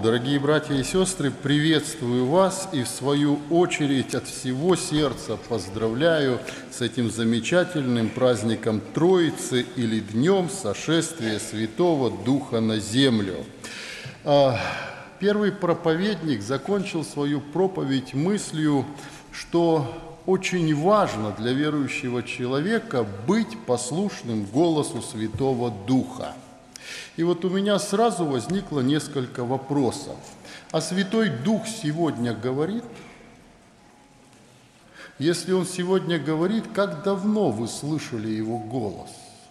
дорогие братья и сестры, приветствую вас и в свою очередь от всего сердца поздравляю с этим замечательным праздником Троицы или Днем Сошествия Святого Духа на землю. Первый проповедник закончил свою проповедь мыслью, что очень важно для верующего человека быть послушным голосу Святого Духа. И вот у меня сразу возникло несколько вопросов. А Святой Дух сегодня говорит? Если Он сегодня говорит, как давно вы слышали Его голос?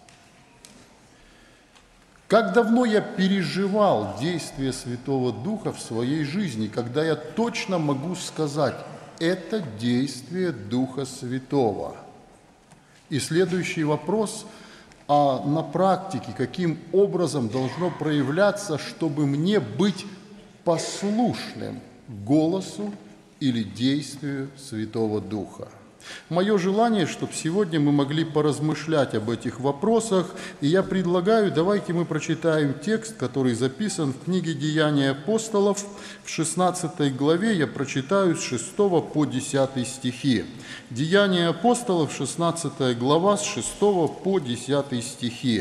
Как давно я переживал действие Святого Духа в своей жизни, когда я точно могу сказать, это действие Духа Святого? И следующий вопрос, а на практике каким образом должно проявляться, чтобы мне быть послушным голосу или действию Святого Духа? Мое желание, чтобы сегодня мы могли поразмышлять об этих вопросах, и я предлагаю, давайте мы прочитаем текст, который записан в книге «Деяния апостолов», в 16 главе, я прочитаю с 6 по 10 стихи. «Деяния апостолов», 16 глава, с 6 по 10 стихи.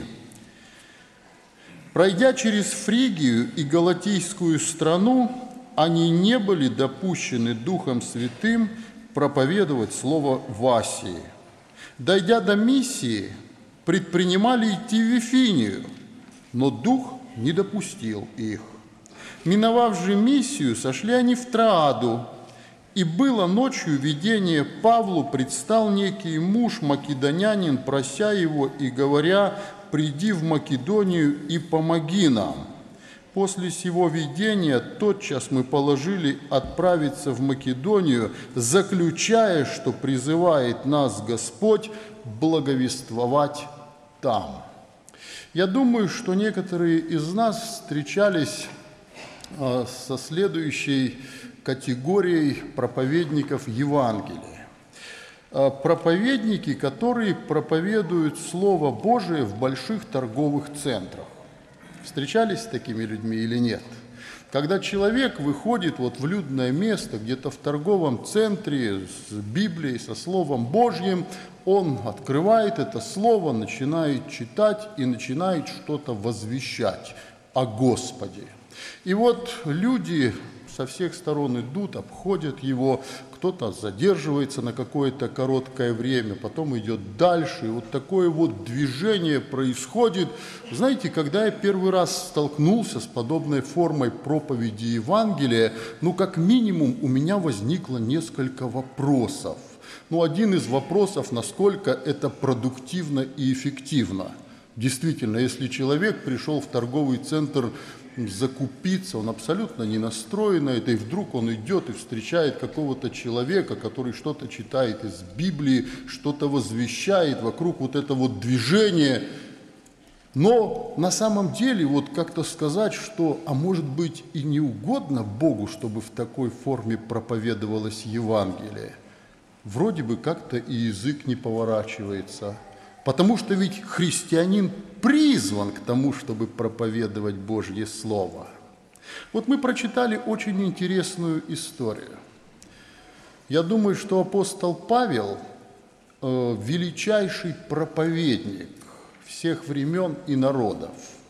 «Пройдя через Фригию и Галатийскую страну, они не были допущены Духом Святым проповедовать слово в Асии. Дойдя до Миссии, предпринимали идти в Вифинию, но Дух не допустил их. Миновав же Миссию, сошли они в Трааду, и было ночью видение: Павлу предстал некий муж, македонянин, прося его и говоря: приди в Македонию и помоги нам. После сего видения тотчас мы положили отправиться в Македонию, заключая, что призывает нас Господь благовествовать там». Я думаю, что некоторые из нас встречались со следующей категорией проповедников Евангелия. Проповедники, которые проповедуют Слово Божие в больших торговых центрах. Встречались с такими людьми или нет? Когда человек выходит вот в людное место, где-то в торговом центре с Библией, со Словом Божьим, он открывает это Слово, начинает читать и начинает что-то возвещать о Господе. И вот люди со всех сторон идут, обходят его, кто-то задерживается на какое-то короткое время, потом идет дальше, и вот такое вот движение происходит. Знаете, когда я первый раз столкнулся с подобной формой проповеди Евангелия, как минимум у меня возникло несколько вопросов. Один из вопросов, насколько это продуктивно и эффективно. Действительно, если человек пришел в торговый центр закупиться, он абсолютно не настроен на это, и вдруг он идет и встречает какого-то человека, который что-то читает из Библии, что-то возвещает, вокруг вот это вот движение. Но на самом деле вот как-то сказать, что, а может быть и не угодно Богу, чтобы в такой форме проповедовалось Евангелие, вроде бы как-то и язык не поворачивается. Потому что ведь христианин призван к тому, чтобы проповедовать Божье Слово. Вот мы прочитали очень интересную историю. Я думаю, что апостол Павел – величайший проповедник всех времен и народов.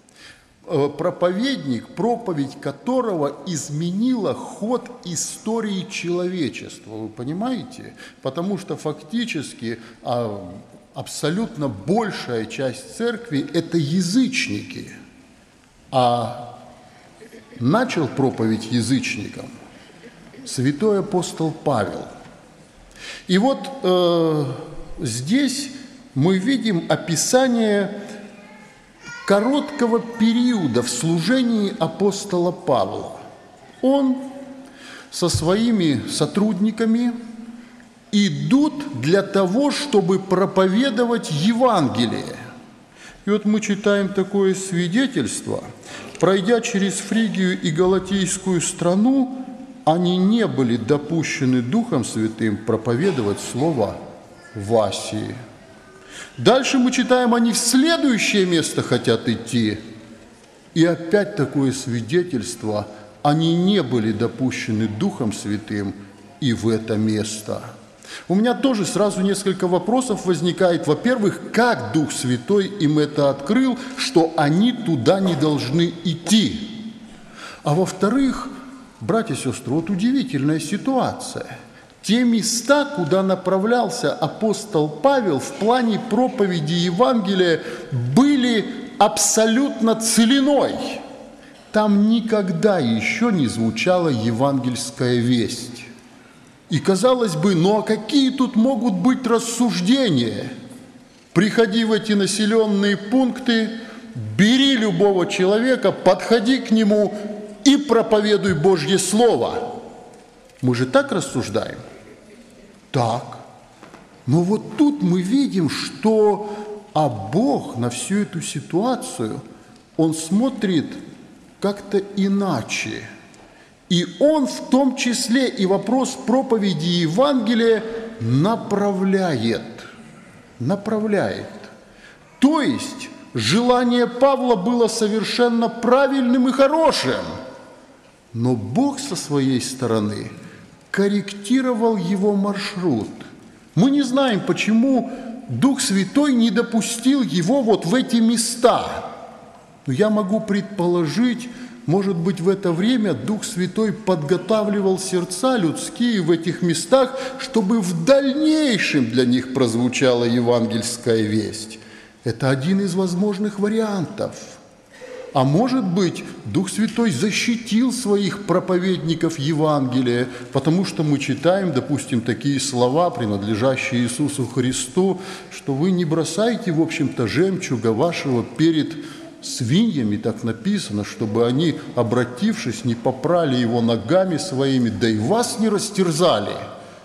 Проповедник, проповедь которого изменила ход истории человечества. Вы понимаете? Потому что фактически абсолютно большая часть церкви – это язычники, а начал проповедь язычникам святой апостол Павел. И вот здесь мы видим описание короткого периода в служении апостола Павла. Он со своими сотрудниками идут для того, чтобы проповедовать Евангелие. И вот мы читаем такое свидетельство: «Пройдя через Фригию и Галатийскую страну, они не были допущены Духом Святым проповедовать слово в Асии». Дальше мы читаем, они в следующее место хотят идти. И опять такое свидетельство они не были допущены Духом Святым и в это место. У меня тоже сразу несколько вопросов возникает. Во-первых, как Дух Святой им это открыл, что они туда не должны идти? А во-вторых, братья и сестры, вот удивительная ситуация. Те места, куда направлялся апостол Павел в плане проповеди Евангелия, были абсолютно целиной. Там никогда еще не звучала евангельская весть. И казалось бы, ну а какие тут могут быть рассуждения? Приходи в эти населенные пункты, бери любого человека, подходи к нему и проповедуй Божье Слово. Мы же так рассуждаем? Так. Но вот тут мы видим, что Бог на всю эту ситуацию, Он смотрит как-то иначе. И Он в том числе и вопрос проповеди Евангелия направляет. То есть желание Павла было совершенно правильным и хорошим, но Бог со своей стороны корректировал его маршрут. Мы не знаем, почему Дух Святой не допустил его вот в эти места. Но я могу предположить, может быть, в это время Дух Святой подготавливал сердца людские в этих местах, чтобы в дальнейшем для них прозвучала евангельская весть. Это один из возможных вариантов. А может быть, Дух Святой защитил своих проповедников Евангелия, потому что мы читаем, допустим, такие слова, принадлежащие Иисусу Христу, что вы не бросаете, в общем-то, жемчуга вашего перед свиньями, так написано, чтобы они, обратившись, не попрали его ногами своими, да и вас не растерзали.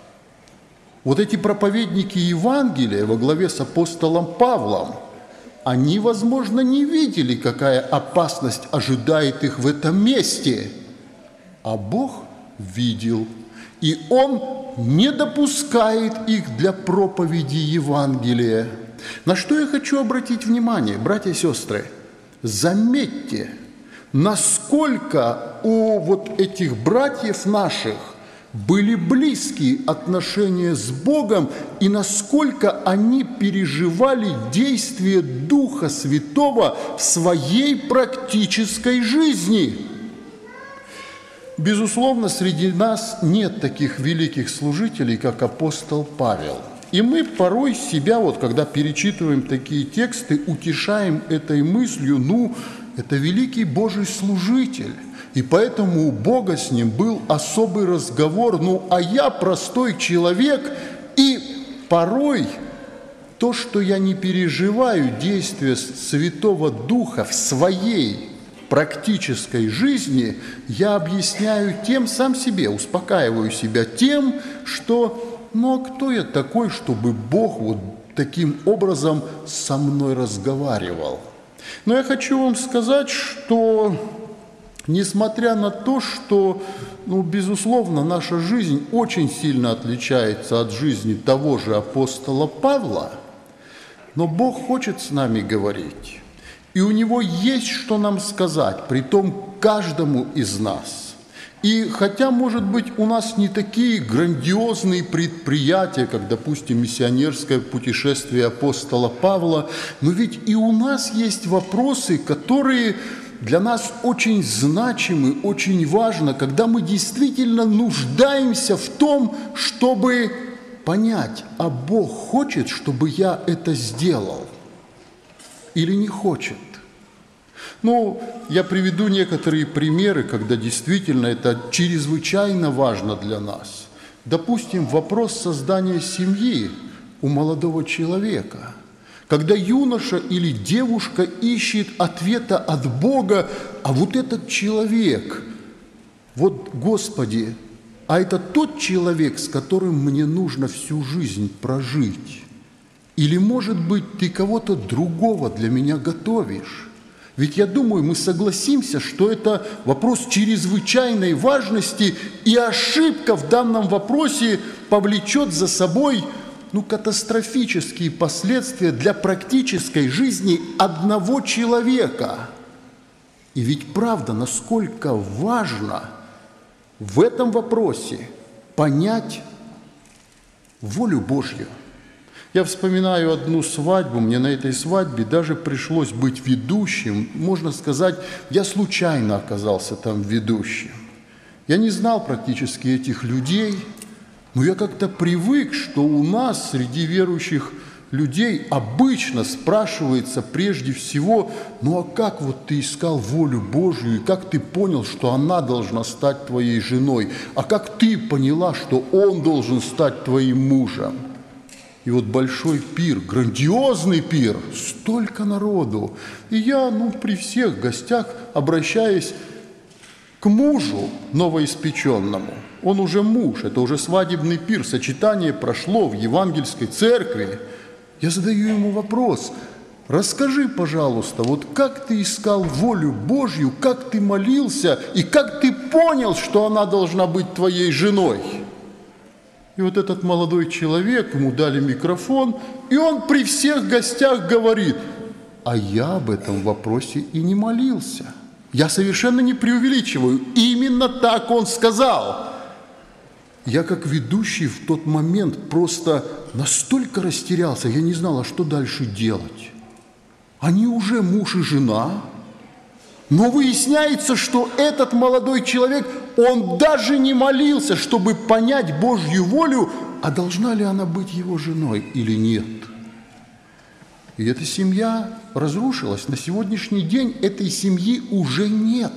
Вот эти проповедники Евангелия во главе с апостолом Павлом, они, возможно, не видели, какая опасность ожидает их в этом месте, а Бог видел, и Он не допускает их для проповеди Евангелия. На что я хочу обратить внимание, братья и сестры? Заметьте, насколько у вот этих братьев наших были близкие отношения с Богом и насколько они переживали действие Духа Святого в своей практической жизни. Безусловно, среди нас нет таких великих служителей, как апостол Павел. И мы порой себя, вот когда перечитываем такие тексты, утешаем этой мыслью, это великий Божий служитель. И поэтому у Бога с ним был особый разговор. А я простой человек, и порой то, что я не переживаю действия Святого Духа в своей практической жизни, я объясняю тем сам себе, успокаиваю себя тем, что, а кто я такой, чтобы Бог вот таким образом со мной разговаривал? Но я хочу вам сказать, что несмотря на то, что, безусловно, наша жизнь очень сильно отличается от жизни того же апостола Павла, но Бог хочет с нами говорить, и у Него есть что нам сказать, притом каждому из нас. И хотя, может быть, у нас не такие грандиозные предприятия, как, допустим, миссионерское путешествие апостола Павла, но ведь и у нас есть вопросы, которые для нас очень значимы, очень важно, когда мы действительно нуждаемся в том, чтобы понять, а Бог хочет, чтобы я это сделал или не хочет. Я приведу некоторые примеры, когда действительно это чрезвычайно важно для нас. Допустим, вопрос создания семьи у молодого человека. Когда юноша или девушка ищет ответа от Бога, а вот этот человек, Господи, а это тот человек, с которым мне нужно всю жизнь прожить? Или, может быть, ты кого-то другого для меня готовишь? Ведь я думаю, мы согласимся, что это вопрос чрезвычайной важности, и ошибка в данном вопросе повлечет за собой катастрофические последствия для практической жизни одного человека. И ведь правда, насколько важно в этом вопросе понять волю Божью. Я вспоминаю одну свадьбу, мне на этой свадьбе даже пришлось быть ведущим. Можно сказать, я случайно оказался там ведущим. Я не знал практически этих людей, но я как-то привык, что у нас среди верующих людей обычно спрашивается прежде всего, ну а как вот ты искал волю Божью, и как ты понял, что она должна стать твоей женой, а как ты поняла, что он должен стать твоим мужем? И вот большой пир, грандиозный пир, столько народу. И я, при всех гостях, обращаясь к мужу новоиспеченному, он уже муж, это уже свадебный пир, сочетание прошло в евангельской церкви. Я задаю ему вопрос: расскажи, пожалуйста, вот как ты искал волю Божью, как ты молился и как ты понял, что она должна быть твоей женой? И вот этот молодой человек, ему дали микрофон, и он при всех гостях говорит: а я об этом вопросе и не молился. Я совершенно не преувеличиваю, именно так он сказал. Я как ведущий в тот момент просто настолько растерялся, я не знал, а что дальше делать. Они уже муж и жена, но выясняется, что этот молодой человек, он даже не молился, чтобы понять Божью волю, а должна ли она быть его женой или нет. И эта семья разрушилась. На сегодняшний день этой семьи уже нет.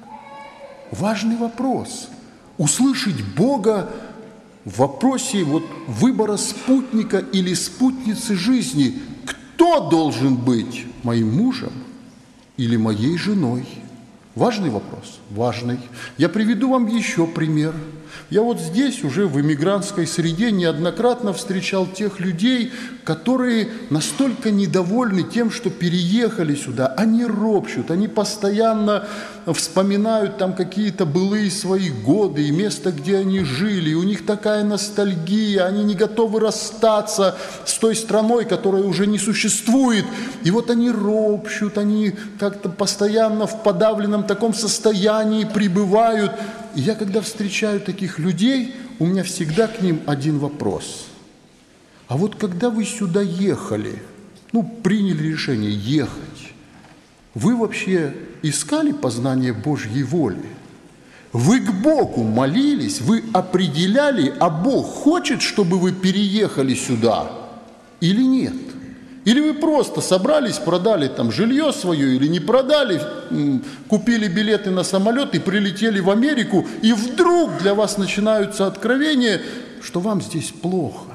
Важный вопрос. Услышать Бога в вопросе выбора спутника или спутницы жизни. Кто должен быть моим мужем или моей женой? Важный вопрос? Важный. Я приведу вам еще пример. Я здесь уже в эмигрантской среде неоднократно встречал тех людей, которые настолько недовольны тем, что переехали сюда. Они ропщут, они постоянно вспоминают там какие-то былые свои годы и место, где они жили. И у них такая ностальгия, они не готовы расстаться с той страной, которая уже не существует. И они ропщут, они как-то постоянно в подавленном таком состоянии пребывают. И я, когда встречаю таких людей, у меня всегда к ним один вопрос. А когда вы сюда ехали, приняли решение ехать, вы вообще искали познание Божьей воли? Вы к Богу молились, вы определяли, а Бог хочет, чтобы вы переехали сюда или нет? Или вы просто собрались, продали там жилье свое или не продали, купили билеты на самолет и прилетели в Америку, и вдруг для вас начинаются откровения, что вам здесь плохо.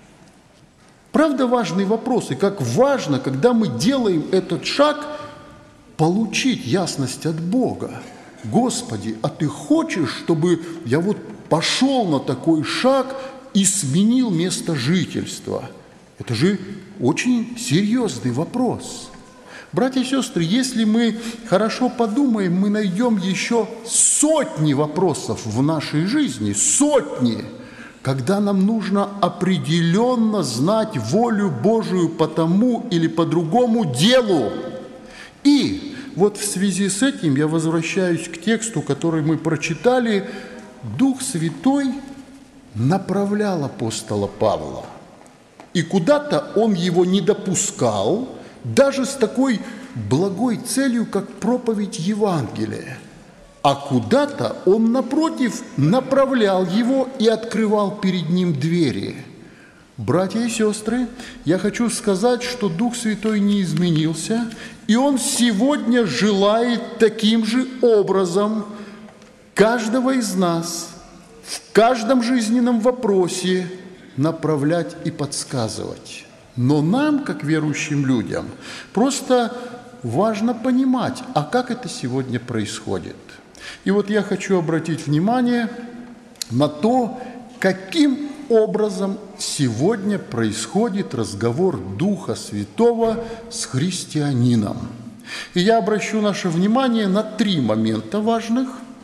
Правда, важный вопрос, и как важно, когда мы делаем этот шаг, получить ясность от Бога. Господи, а Ты хочешь, чтобы я пошел на такой шаг и сменил место жительства? Это же очень серьезный вопрос. Братья и сестры, если мы хорошо подумаем, мы найдем еще сотни вопросов в нашей жизни, сотни, когда нам нужно определенно знать волю Божию по тому или по другому делу. И в связи с этим я возвращаюсь к тексту, который мы прочитали. Дух Святой направлял апостола Павла. И куда-то он его не допускал, даже с такой благой целью, как проповедь Евангелия. А куда-то он, напротив, направлял его и открывал перед ним двери. Братья и сестры, я хочу сказать, что Дух Святой не изменился, и Он сегодня желает таким же образом каждого из нас в каждом жизненном вопросе направлять и подсказывать. Но нам, как верующим людям, просто важно понимать, а как это сегодня происходит. И я хочу обратить внимание на то, каким образом сегодня происходит разговор Духа Святого с христианином. И я обращу наше внимание на 3 момента важных,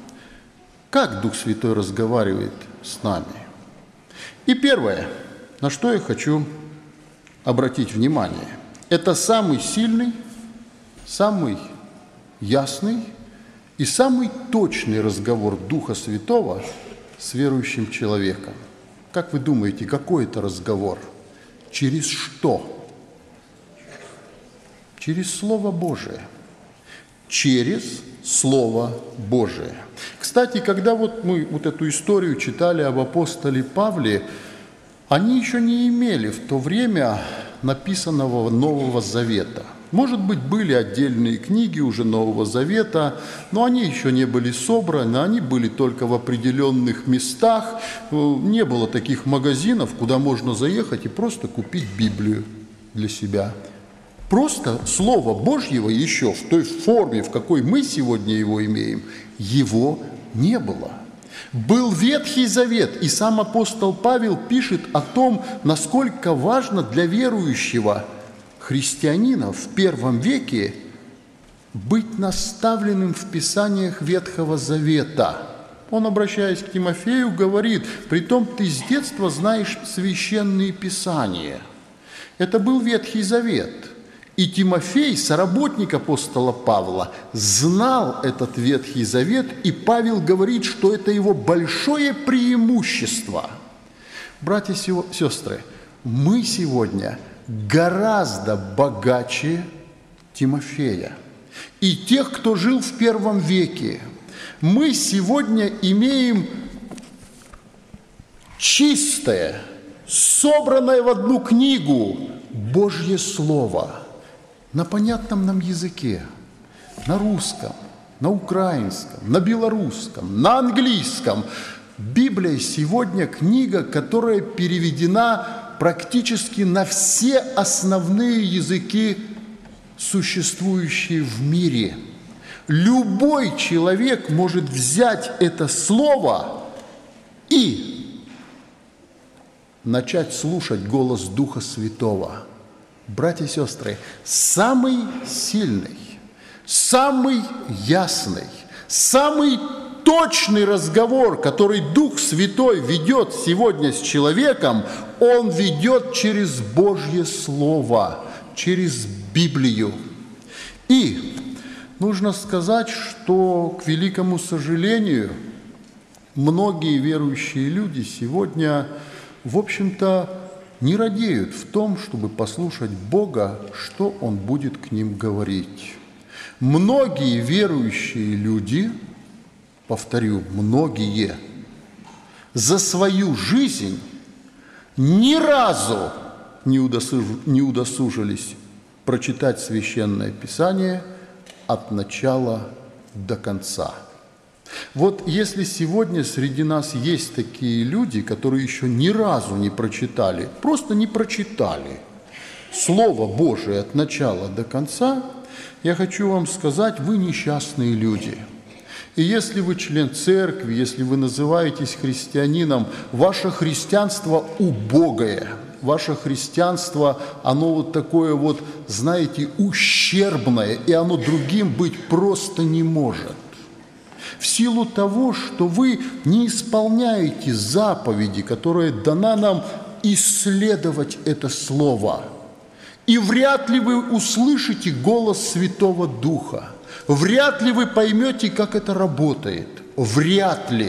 как Дух Святой разговаривает с нами. И первое, на что я хочу обратить внимание, это самый сильный, самый ясный и самый точный разговор Духа Святого с верующим человеком. Как вы думаете, какой это разговор? Через что? Через Слово Божие. Через Слово Божие. Кстати, когда вот мы вот эту историю читали об апостоле Павле, они еще не имели в то время написанного Нового Завета. Может быть, были отдельные книги уже Нового Завета, но они еще не были собраны, они были только в определенных местах. Не было таких магазинов, куда можно заехать и просто купить Библию для себя. Просто Слово Божьего еще в той форме, в какой мы сегодня его имеем, его не было. Был Ветхий Завет, и сам апостол Павел пишет о том, насколько важно для верующего христианина в первом веке быть наставленным в Писаниях Ветхого Завета. Он, обращаясь к Тимофею, говорит: «Притом ты с детства знаешь священные Писания». Это был Ветхий Завет. И Тимофей, соработник апостола Павла, знал этот Ветхий Завет, и Павел говорит, что это его большое преимущество. Братья и сестры, мы сегодня гораздо богаче Тимофея и тех, кто жил в первом веке. Мы сегодня имеем чистое, собранное в одну книгу Божье Слово на понятном нам языке, на русском, на украинском, на белорусском, на английском. Библия сегодня книга, которая переведена практически на все основные языки, существующие в мире. Любой человек может взять это слово и начать слушать голос Духа Святого. Братья и сестры, самый сильный, самый ясный, самый точный разговор, который Дух Святой ведет сегодня с человеком, он ведет через Божье Слово, через Библию. И нужно сказать, что, к великому сожалению, многие верующие люди сегодня, в общем-то, не радеют в том, чтобы послушать Бога, что Он будет к ним говорить. Многие верующие люди, повторю, многие, за свою жизнь ни разу не удосужились прочитать Священное Писание от начала до конца. Вот если сегодня среди нас есть такие люди, которые еще ни разу не прочитали, просто не прочитали Слово Божие от начала до конца, я хочу вам сказать, вы несчастные люди. И если вы член церкви, если вы называетесь христианином, ваше христианство убогое, ваше христианство, оно вот такое вот, знаете, ущербное, и оно другим быть просто не может. В силу того, что вы не исполняете заповеди, которая дана нам исследовать это Слово. И вряд ли вы услышите голос Святого Духа. Вряд ли вы поймете, как это работает. Вряд ли.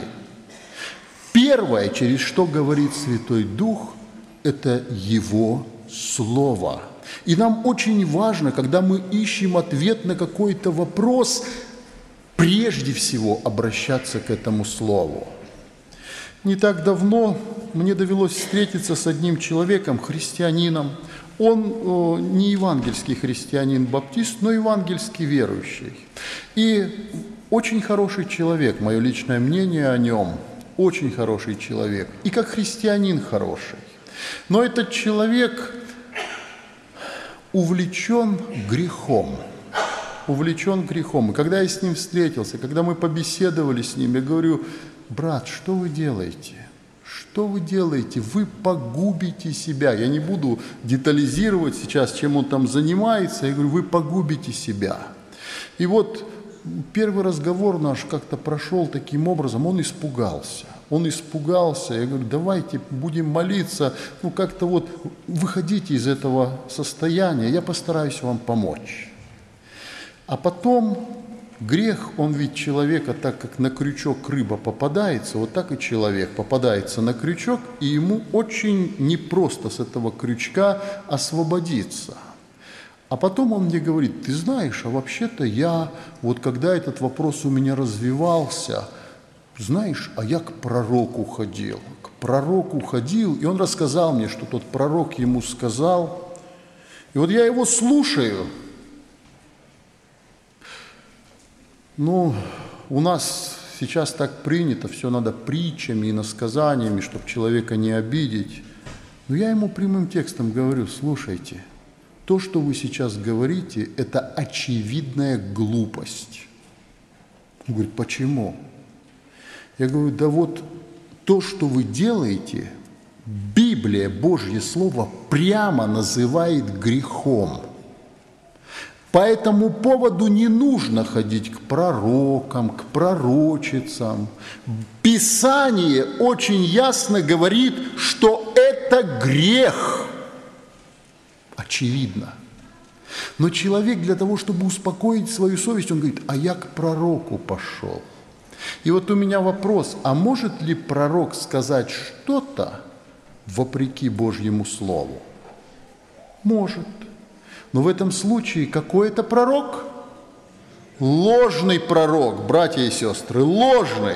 Первое, через что говорит Святой Дух, это Его Слово. И нам очень важно, когда мы ищем ответ на какой-то вопрос, прежде всего обращаться к этому Слову. Не так давно мне довелось встретиться с одним человеком, христианином. Он не евангельский христианин-баптист, но евангельский верующий. И очень хороший человек, мое личное мнение о нем, очень хороший человек. И как христианин хороший. Но этот человек увлечен грехом. Увлечен грехом. И когда я с ним встретился, когда мы побеседовали с ним, я говорю: брат, что вы делаете? Что вы делаете? Вы погубите себя. Я не буду детализировать сейчас, чем он там занимается. Я говорю, вы погубите себя. И вот первый разговор наш как-то прошел таким образом, он испугался. Он испугался. Я говорю, давайте будем молиться, как-то вот выходите из этого состояния, я постараюсь вам помочь. А потом Грех, он ведь человека, так как на крючок рыба попадается, вот так и человек попадается на крючок, и ему очень непросто с этого крючка освободиться. А потом он мне говорит: ты знаешь, а вообще-то я, вот когда этот вопрос у меня развивался, знаешь, а я к пророку ходил, и он рассказал мне, что тот пророк ему сказал, и вот я его слушаю. Ну, у нас сейчас так принято, все надо притчами и насказаниями, чтобы человека не обидеть. Но я ему прямым текстом говорю: слушайте, то, что вы сейчас говорите, это очевидная глупость. Он говорит: почему? Я говорю: да вот то, что вы делаете, Библия, Божье Слово, прямо называет грехом. По этому поводу не нужно ходить к пророкам, к пророчицам. Писание очень ясно говорит, что это грех. Очевидно. Но человек для того, чтобы успокоить свою совесть, он говорит: а я к пророку пошел. И вот у меня вопрос: а может ли пророк сказать что-то вопреки Божьему Слову? Может. Но в этом случае какой это пророк? Ложный пророк, братья и сестры, ложный.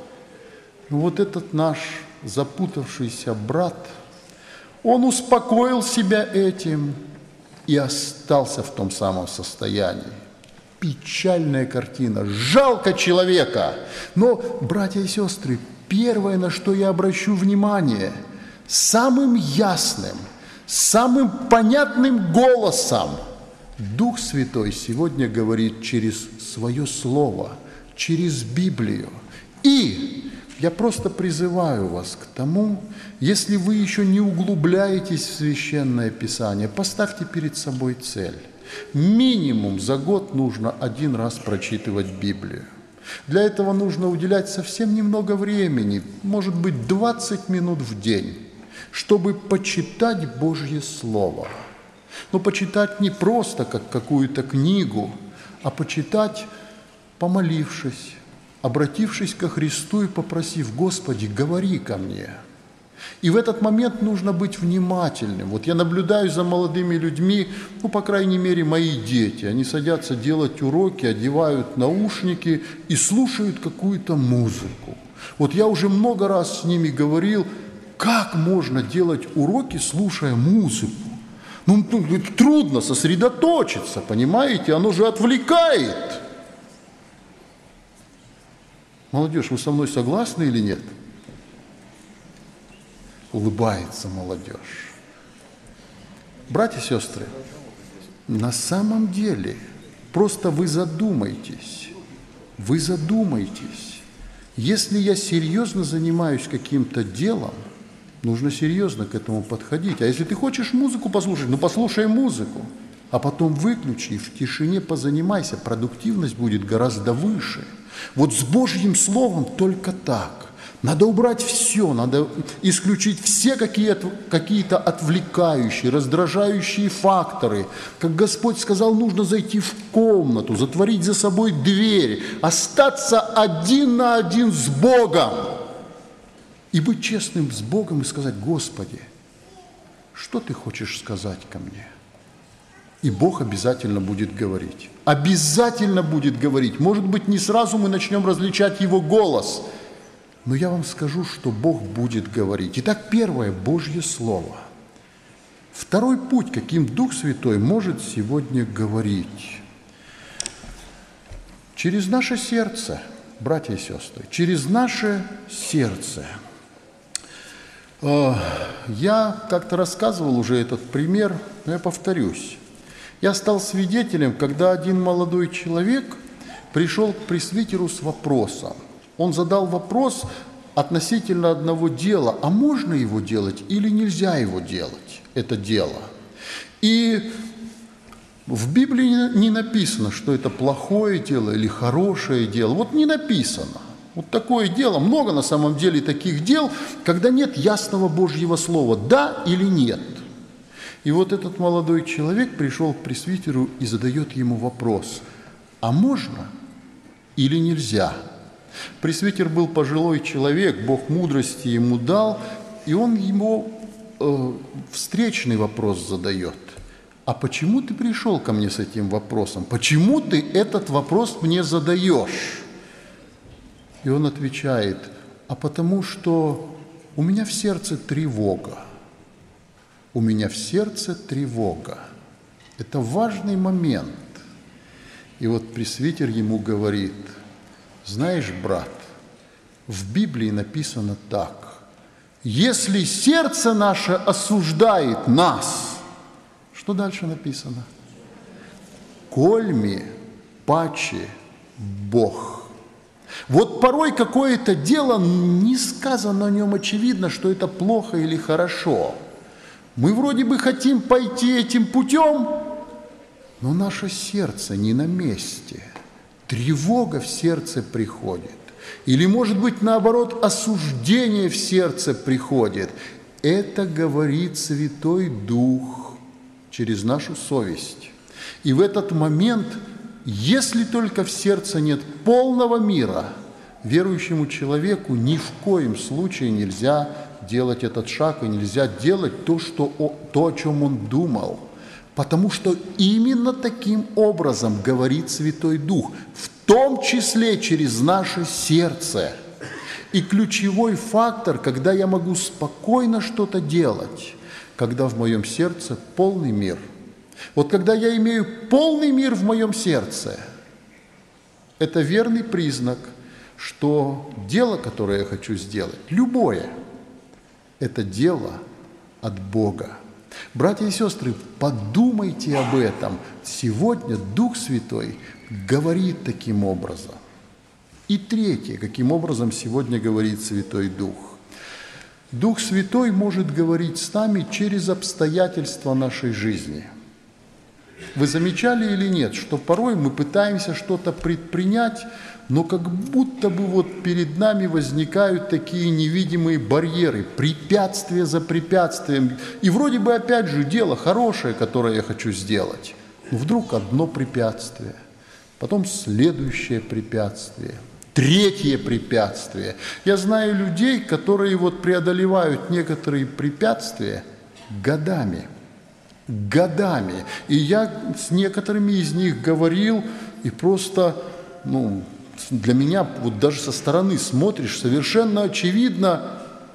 Вот этот наш запутавшийся брат, он успокоил себя этим и остался в том самом состоянии. Печальная картина, жалко человека. Но, братья и сестры, первое, на что я обращу внимание, самым ясным, самым понятным голосом Дух Святой сегодня говорит через свое Слово, через Библию. И я просто призываю вас к тому, если вы еще не углубляетесь в Священное Писание, поставьте перед собой цель. Минимум за год нужно 1 раз прочитывать Библию. Для этого нужно уделять совсем немного времени, может быть, 20 минут в день, чтобы почитать Божье Слово. Но почитать не просто как какую-то книгу, а почитать, помолившись, обратившись ко Христу и попросив: Господи, говори ко мне. И в этот момент нужно быть внимательным. Вот я наблюдаю за молодыми людьми, по крайней мере, мои дети. Они садятся делать уроки, одевают наушники и слушают какую-то музыку. Вот я уже много раз с ними говорил: как можно делать уроки, слушая музыку? Трудно сосредоточиться, понимаете? Оно же отвлекает. Молодежь, вы со мной согласны или нет? Улыбается молодежь. Братья и сестры, на самом деле, просто вы задумайтесь. Если я серьезно занимаюсь каким-то делом, нужно серьезно к этому подходить. А если ты хочешь музыку послушать, послушай музыку, а потом выключи и в тишине позанимайся, продуктивность будет гораздо выше. Вот с Божьим Словом только так. Надо убрать все, надо исключить все какие-то отвлекающие, раздражающие факторы. Как Господь сказал, нужно зайти в комнату, затворить за собой дверь, остаться один на один с Богом и быть честным с Богом и сказать: Господи, что Ты хочешь сказать ко мне? И Бог обязательно будет говорить. Обязательно будет говорить. Может быть, не сразу мы начнем различать Его голос, но я вам скажу, что Бог будет говорить. Итак, первое – Божье Слово. Второй путь, каким Дух Святой может сегодня говорить. Через наше сердце, братья и сестры, через наше сердце. Я как-то рассказывал уже этот пример, но я повторюсь. Я стал свидетелем, когда один молодой человек пришел к пресвитеру с вопросом. Он задал вопрос относительно одного дела, а можно его делать или нельзя его делать, это дело. И в Библии не написано, что это плохое дело или хорошее дело. Вот не написано. Вот такое дело. Много на самом деле таких дел, когда нет ясного Божьего слова, да или нет. И вот этот молодой человек пришел к пресвитеру и задает ему вопрос: а можно или нельзя? Пресвитер был пожилой человек, Бог мудрости ему дал, и он ему встречный вопрос задает. А почему ты пришел ко мне с этим вопросом? Почему ты этот вопрос мне задаешь? И он отвечает: а потому что у меня в сердце тревога. У меня в сердце тревога. Это важный момент. И вот пресвитер ему говорит: знаешь, брат, в Библии написано так: если сердце наше осуждает нас, что дальше написано? Кольми паче Бог. Вот порой какое-то дело, не сказано о нем очевидно, что это плохо или хорошо. Мы вроде бы хотим пойти этим путем, но наше сердце не на месте. Тревога в сердце приходит. Или, может быть, наоборот, осуждение в сердце приходит. Это говорит Святой Дух через нашу совесть. И в этот момент, если только в сердце нет полного мира, верующему человеку ни в коем случае нельзя делать этот шаг, и нельзя делать то, о чем он думал. Потому что именно таким образом говорит Святой Дух, в том числе через наше сердце. И ключевой фактор, когда я могу спокойно что-то делать, когда в моем сердце полный мир. Вот когда я имею полный мир в моем сердце, это верный признак, что дело, которое я хочу сделать, любое, это дело от Бога. Братья и сестры, подумайте об этом. Сегодня Дух Святой говорит таким образом. И третье, каким образом сегодня говорит Святой Дух. Дух Святой может говорить с нами через обстоятельства нашей жизни. Вы замечали или нет, что порой мы пытаемся что-то предпринять, но как будто бы вот перед нами возникают такие невидимые барьеры, препятствия за препятствием. И вроде бы опять же дело хорошее, которое я хочу сделать, но вдруг одно препятствие, потом следующее препятствие, третье препятствие. Я знаю людей, которые вот преодолевают некоторые препятствия годами. И я с некоторыми из них говорил, и просто, для меня, вот даже со стороны смотришь, совершенно очевидно,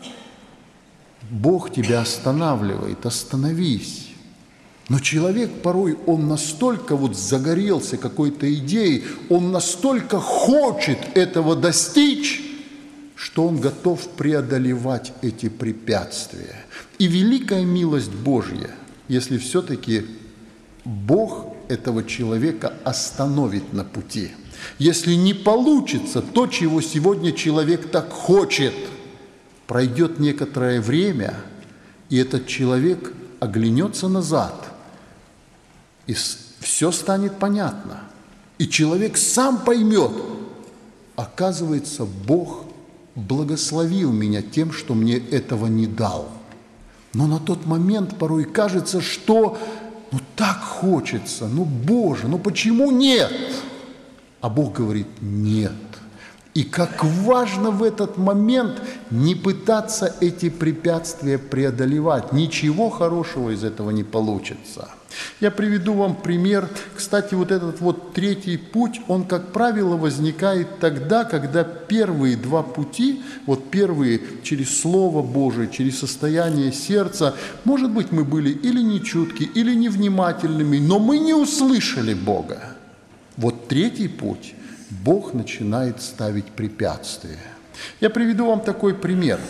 Бог тебя останавливает, остановись. Но человек порой, он настолько вот загорелся какой-то идеей, он настолько хочет этого достичь, что он готов преодолевать эти препятствия. И великая милость Божья, если все-таки Бог этого человека остановит на пути. Если не получится то, чего сегодня человек так хочет, пройдет некоторое время, и этот человек оглянется назад, и все станет понятно. И человек сам поймет, оказывается, Бог благословил меня тем, что мне этого не дал. Но на тот момент порой кажется, что так хочется, Боже, почему нет? А Бог говорит: нет. И как важно в этот момент не пытаться эти препятствия преодолевать. Ничего хорошего из этого не получится. Я приведу вам пример. Кстати, вот этот вот третий путь, он, как правило, возникает тогда, когда первые два пути, вот первые через Слово Божие, через состояние сердца, может быть, мы были или нечутки, или невнимательными, но мы не услышали Бога. Вот третий путь, Бог начинает ставить препятствия. Я приведу вам такой пример.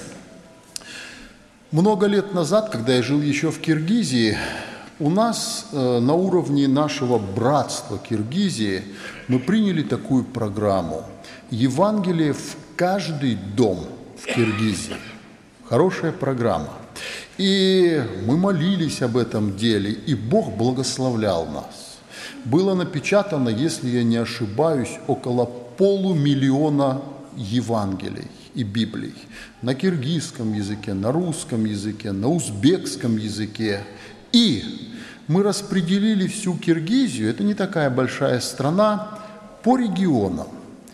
Много лет назад, когда я жил еще в Киргизии, у нас на уровне нашего братства Киргизии мы приняли такую программу: Евангелие в каждый дом в Киргизии. Хорошая программа. И мы молились об этом деле, и Бог благословлял нас. Было напечатано, если я не ошибаюсь, около 500 000 Евангелий и Библий на киргизском языке, на русском языке, на узбекском языке. И мы распределили всю Киргизию, это не такая большая страна, по регионам.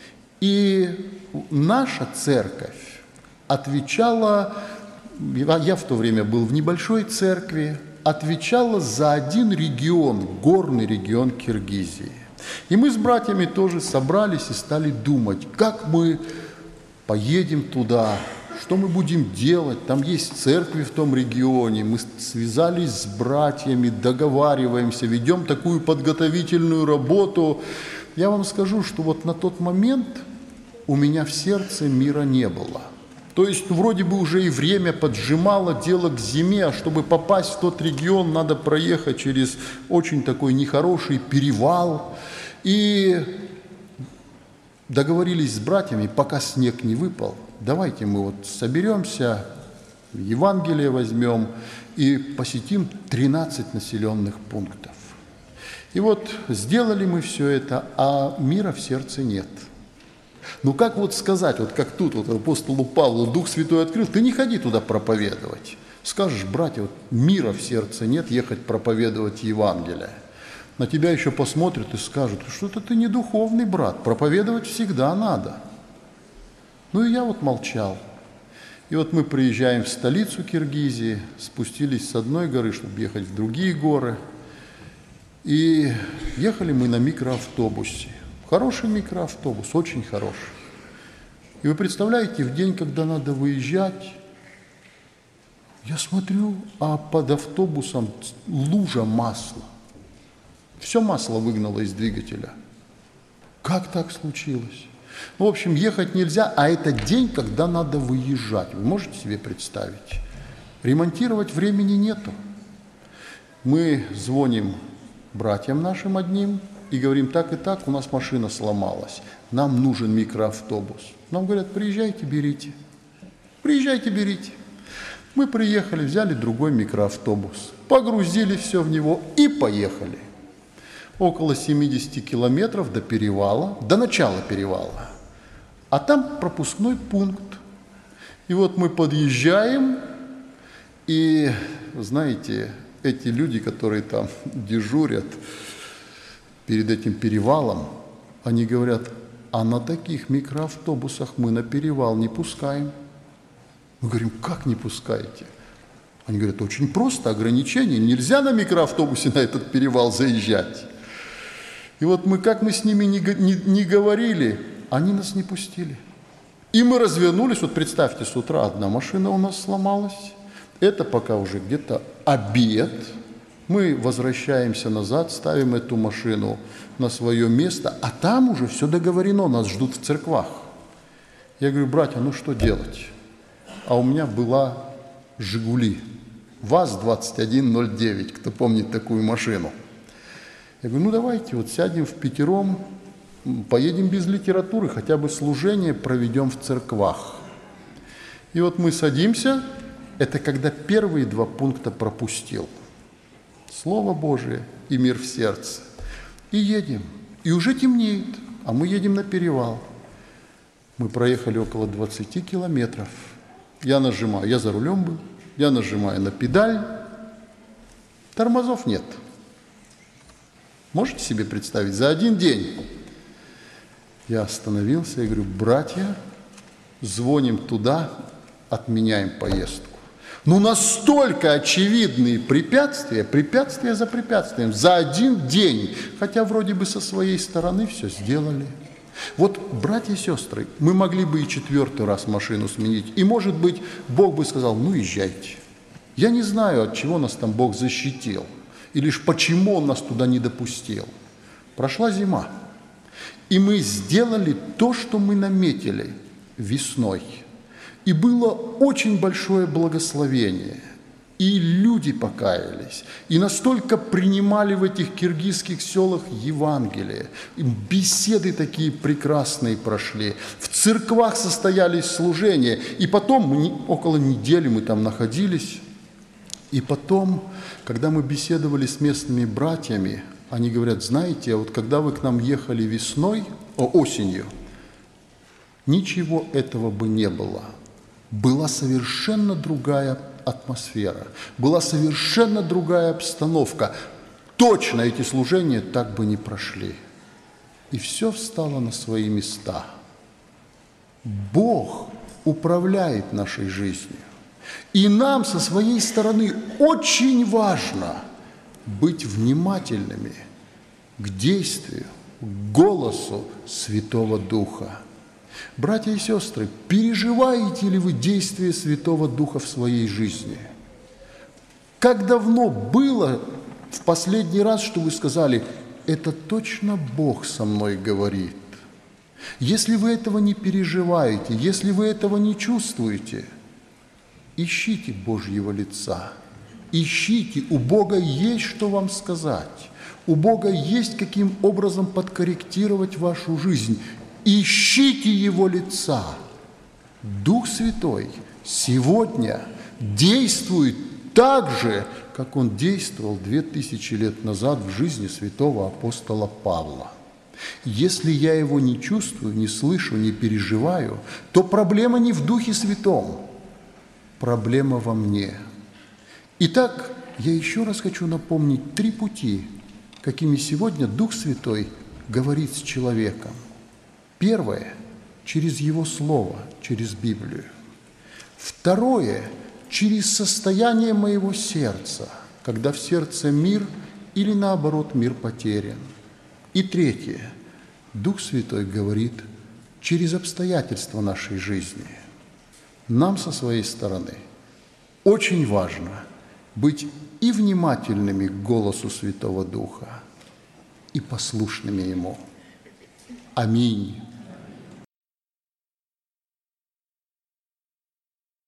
И наша церковь отвечала, я в то время был в небольшой церкви, отвечала за один регион, горный регион Киргизии. И мы с братьями тоже собрались и стали думать, как мы поедем туда, что мы будем делать. Там есть церкви в том регионе. Мы связались с братьями, договариваемся, ведем такую подготовительную работу. Я вам скажу, что вот на тот момент у меня в сердце мира не было. То есть вроде бы уже и время поджимало, дело к зиме, а чтобы попасть в тот регион, надо проехать через очень такой нехороший перевал. И договорились с братьями, пока снег не выпал, давайте мы вот соберемся, Евангелие возьмем и посетим 13 населенных пунктов. И вот сделали мы все это, а мира в сердце нет. Ну как вот сказать, вот как тут вот апостолу Павлу Дух Святой открыл, ты не ходи туда проповедовать. Скажешь, братья, вот мира в сердце нет, ехать проповедовать Евангелие. На тебя еще посмотрят и скажут, что-то ты не духовный брат, проповедовать всегда надо. Ну и я вот молчал. И вот мы приезжаем в столицу Киргизии, спустились с одной горы, чтобы ехать в другие горы. И ехали мы на микроавтобусе. Хороший микроавтобус, очень хороший. И вы представляете, в день, когда надо выезжать, я смотрю, а под автобусом лужа масла. Все масло выгнало из двигателя. Как так случилось? Ну, в общем, ехать нельзя, а это день, когда надо выезжать. Вы можете себе представить? Ремонтировать времени нету. Мы звоним братьям нашим одним и говорим, так и так, у нас машина сломалась, нам нужен микроавтобус. Нам говорят, приезжайте, берите. Приезжайте, берите. Мы приехали, взяли другой микроавтобус, погрузили все в него и поехали. Около 70 километров до перевала, до начала перевала. А там пропускной пункт. И вот мы подъезжаем, и, знаете, эти люди, которые там дежурят перед этим перевалом, они говорят, а на таких микроавтобусах мы на перевал не пускаем. Мы говорим, как не пускаете? Они говорят, очень просто, ограничение, нельзя на микроавтобусе на этот перевал заезжать. И вот мы, как мы с ними не говорили, они нас не пустили. И мы развернулись, вот представьте, с утра одна машина у нас сломалась, это пока уже где-то обед, мы возвращаемся назад, ставим эту машину на свое место, а там уже все договорено, нас ждут в церквах. Я говорю, братья, ну что делать? А у меня была «Жигули», ВАЗ-2109, кто помнит такую машину. Я говорю, ну давайте вот сядем впятером, поедем без литературы, хотя бы служение проведем в церквах. И вот мы садимся, это когда первые 2 пункта пропустил. Слово Божие и мир в сердце. И едем. И уже темнеет, а мы едем на перевал. Мы проехали около 20 километров. Я нажимаю, я за рулем был, я нажимаю на педаль, тормозов нет. Можете себе представить, за один день я остановился и говорю, братья, звоним туда, отменяем поездку. Ну, настолько очевидные препятствия за препятствием, за один день, хотя вроде бы со своей стороны все сделали. Вот, братья и сестры, мы могли бы и 4-й раз машину сменить, и, может быть, Бог бы сказал, ну, езжайте. Я не знаю, от чего нас там Бог защитил, и лишь почему Он нас туда не допустил. Прошла зима, и мы сделали то, что мы наметили весной. И было очень большое благословение, и люди покаялись, и настолько принимали в этих киргизских селах Евангелие, и беседы такие прекрасные прошли, в церквах состоялись служения, и потом, около недели мы там находились, и потом, когда мы беседовали с местными братьями, они говорят, знаете, вот когда вы к нам ехали осенью, ничего этого бы не было. Была совершенно другая атмосфера, была совершенно другая обстановка. Точно эти служения так бы не прошли. И все встало на свои места. Бог управляет нашей жизнью. И нам со своей стороны очень важно быть внимательными к действию, к голосу Святого Духа. Братья и сестры, переживаете ли вы действие Святого Духа в своей жизни? Как давно было в последний раз, что вы сказали: «Это точно Бог со мной говорит»? Если вы этого не переживаете, если вы этого не чувствуете, ищите Божьего лица, ищите, у Бога есть что вам сказать, у Бога есть каким образом подкорректировать вашу жизнь. Ищите Его лица. Дух Святой сегодня действует так же, как Он действовал 2000 лет назад в жизни святого апостола Павла. Если я Его не чувствую, не слышу, не переживаю, то проблема не в Духе Святом, проблема во мне. Итак, я еще раз хочу напомнить 3 пути, какими сегодня Дух Святой говорит с человеком. Первое – через Его Слово, через Библию. Второе – через состояние моего сердца, когда в сердце мир или, наоборот, мир потерян. И третье – Дух Святой говорит через обстоятельства нашей жизни. Нам со своей стороны очень важно быть и внимательными к голосу Святого Духа, и послушными Ему. Аминь.